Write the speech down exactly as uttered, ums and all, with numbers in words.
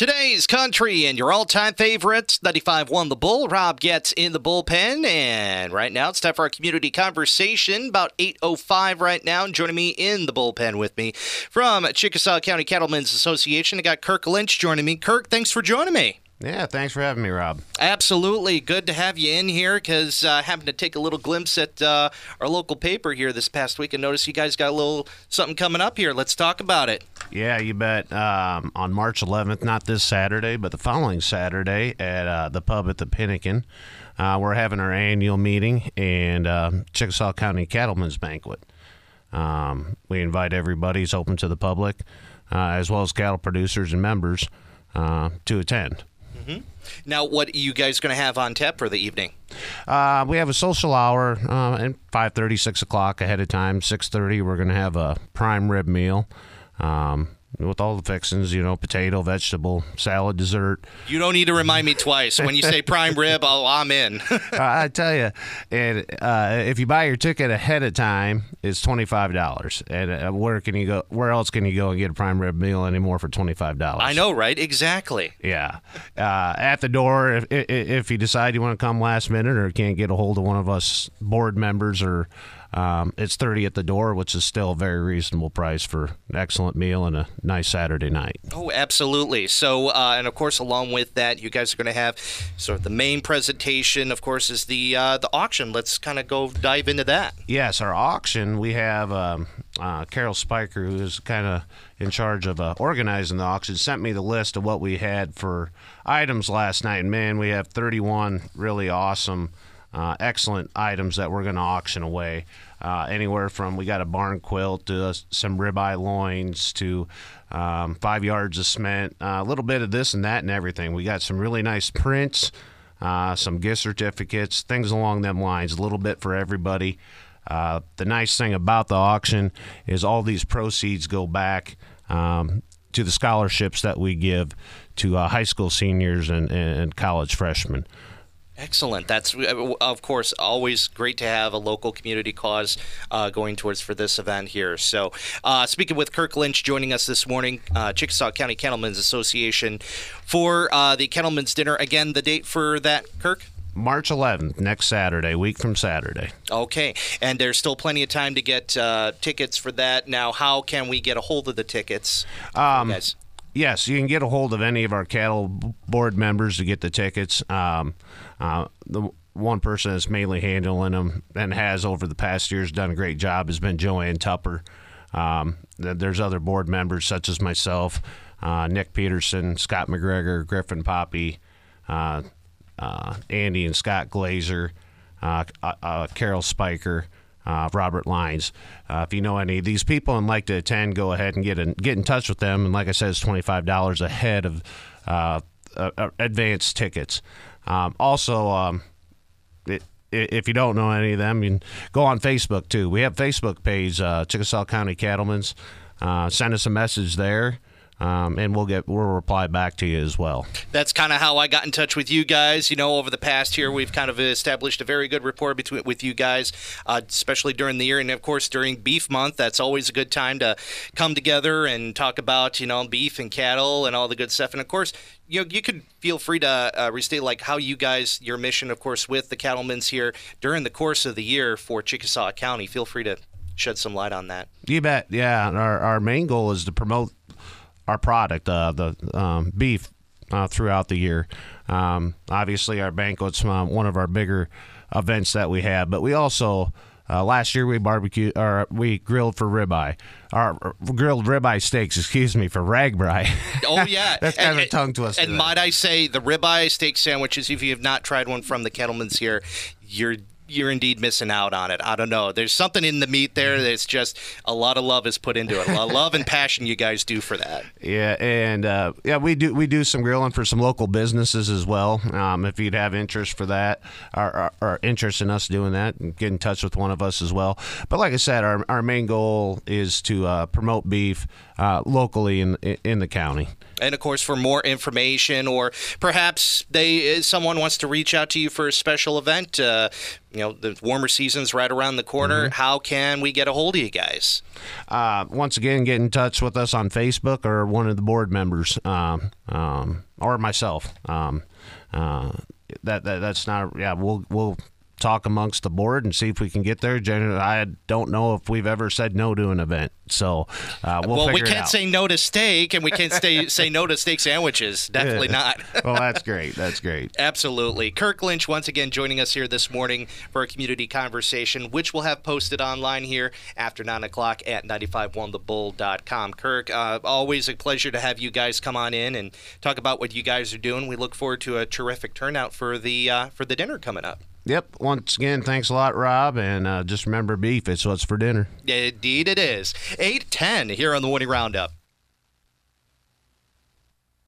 Today's country and your all-time favorites, ninety-five one The Bull. Rob gets in the bullpen, and right now it's time for our community conversation. About eight oh five right now, and joining me in the bullpen with me from Chickasaw County Cattlemen's Association, I got Kirk Lynch joining me. Kirk, thanks for joining me. Yeah, thanks for having me, Rob. Absolutely. Good to have you in here because I uh, happened to take a little glimpse at uh, our local paper here this past week and noticed you guys got a little something coming up here. Let's talk about it. Yeah, you bet. Um, on March eleventh, not this Saturday, but the following Saturday at uh, the pub at the Pinnakin, uh, we're having our annual meeting and uh, Chickasaw County Cattlemen's Banquet. Um, we invite everybody. It's open to the public, uh, as well as cattle producers and members uh, to attend. Mm-hmm. Now, what are you guys going to have on tap for the evening? Uh, we have a social hour uh, at five thirty, six o'clock ahead of time. six thirty, we're going to have a prime rib meal um, with all the fixings, you know, potato, vegetable, salad, dessert. You don't need to remind me twice. When you say prime rib, oh, I'm in. uh, I tell you, and uh, if you buy your ticket ahead of time, it's twenty-five dollars. And uh, where can you go? Where else can you go and get a prime rib meal anymore for twenty-five dollars? I know, right? Exactly. Yeah. Uh, at the door, if, if you decide you want to come last minute or can't get a hold of one of us board members, or um, it's thirty at the door, which is still a very reasonable price for an excellent meal and a nice Saturday night. Oh, absolutely. So, uh, and of course, along with that, you guys are going to have sort of the main presentation, of course, is the uh, the auction. Let's kind of go dive into that. Yes, our auction, we have um, uh, Carol Spiker, who is kind of in charge of uh, organizing the auction, sent me the list of what we had for items last night. And man, we have thirty-one really awesome, uh, excellent items that we're going to auction away. Uh, anywhere from, we got a barn quilt to uh, some ribeye loins to um, five yards of cement, uh, a little bit of this and that and everything. We got some really nice prints, uh, some gift certificates, things along them lines, a little bit for everybody. Uh, the nice thing about the auction is all these proceeds go back um, to the scholarships that we give to uh, high school seniors and, and college freshmen. Excellent. That's, of course, always great to have a local community cause uh, going towards for this event here. So, uh, speaking with Kirk Lynch joining us this morning, uh, Chickasaw County Cattlemen's Association, for uh, the Cattlemen's Dinner. Again, the date for that, Kirk? March eleventh, next Saturday, week from Saturday. Okay, and there's still plenty of time to get uh, tickets for that. Now, how can we get a hold of the tickets? Um, you guys? Yes, you can get a hold of any of our cattle board members to get the tickets. Um, uh, the one person that's mainly handling them and has over the past years done a great job has been Joanne Tupper. Um, there's other board members such as myself, uh, Nick Peterson, Scott McGregor, Griffin Poppy, uh, uh, Andy and Scott Glazer, uh, uh, Carol Spiker, Uh, Robert Lines. Uh, if you know any of these people and like to attend, go ahead and get in, get in touch with them. And like I said, it's twenty-five dollars ahead of uh, uh, advanced tickets. Um, also, um, it, if you don't know any of them, you can go on Facebook too. We have a Facebook page, uh, Chickasaw County Cattlemen's. Uh, send us a message there. Um, and we'll get we'll reply back to you as well. That's kind of how I got in touch with you guys. You know, over the past year, we've kind of established a very good rapport between with you guys, uh, especially during the year, and of course during Beef Month. That's always a good time to come together and talk about, you know, beef and cattle and all the good stuff. And of course, you know, you could feel free to uh, restate like how you guys, your mission, of course, with the Cattlemen's here during the course of the year for Chickasaw County. Feel free to shed some light on that. You bet. Yeah, our our main goal is to promote our product, uh, the um, beef, uh, throughout the year. Um, obviously, our banquet's uh, one of our bigger events that we have, but we also uh, last year we barbecued or we grilled for ribeye, or, or grilled ribeye steaks. Excuse me, for RAGBRAI. Oh yeah, that's kind and, of a tongue twister. And might I say, the ribeye steak sandwiches, if you have not tried one from the Cattlemen's here, you're you're indeed missing out on it. I don't know. There's something in the meat there that's just a lot of love is put into it. A lot of love and passion you guys do for that. Yeah, and uh, yeah, we do we do some grilling for some local businesses as well. Um, if you'd have interest for that, or, or, or interest in us doing that, get in touch with one of us as well. But like I said, our our main goal is to uh, promote beef uh, locally in in the county. And of course, for more information, or perhaps they someone wants to reach out to you for a special event, uh, you know, the warmer season's right around the corner. Mm-hmm. How can we get a hold of you guys? Uh, once again, get in touch with us on Facebook or one of the board members, um, um, or myself. Um, uh, that, that that's not yeah. We'll we'll talk amongst the board and see if we can get there. Generally, I don't know if we've ever said no to an event, so uh, we'll. Well, figure we can't it out. say no to steak, and we can't stay, say no to steak sandwiches. Definitely not. Well, that's great. That's great. Absolutely. Kirk Lynch once again joining us here this morning for a community conversation, which we'll have posted online here after nine o'clock at nine five one the bull dot com. Kirk, uh, always a pleasure to have you guys come on in and talk about what you guys are doing. We look forward to a terrific turnout for the uh, for the dinner coming up. Yep. Once again, thanks a lot, Rob. And uh, just remember, beef, it's what's for dinner. Indeed it is. eight ten here on the Woody Roundup.